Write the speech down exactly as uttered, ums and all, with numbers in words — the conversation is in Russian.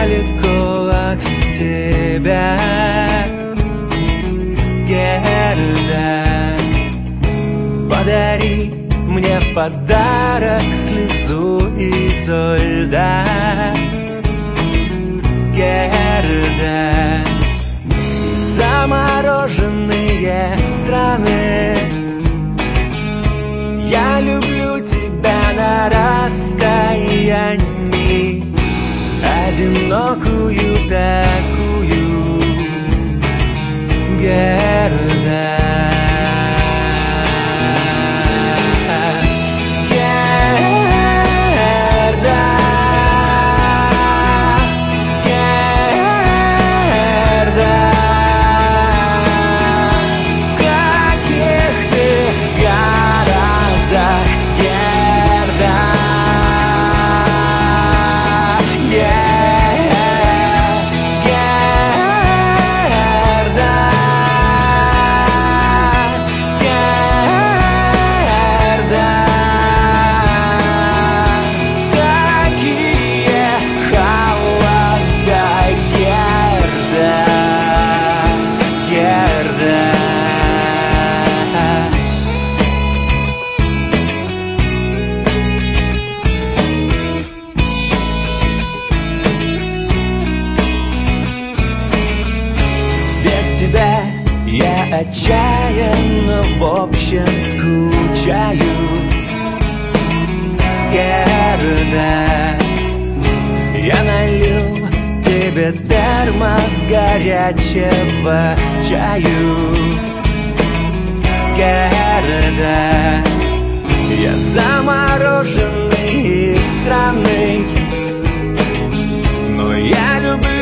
далеко от тебя, Герда. Подари мне в подарок слезу изо льда, Герда. Замороженные страны, я люблю тебя на расстоянии, одинокую такую, Герда. Я отчаянно в общем скучаю, Герда. Я налил тебе термос горячего чаю, Герда. Я замороженный и странный, но я люблю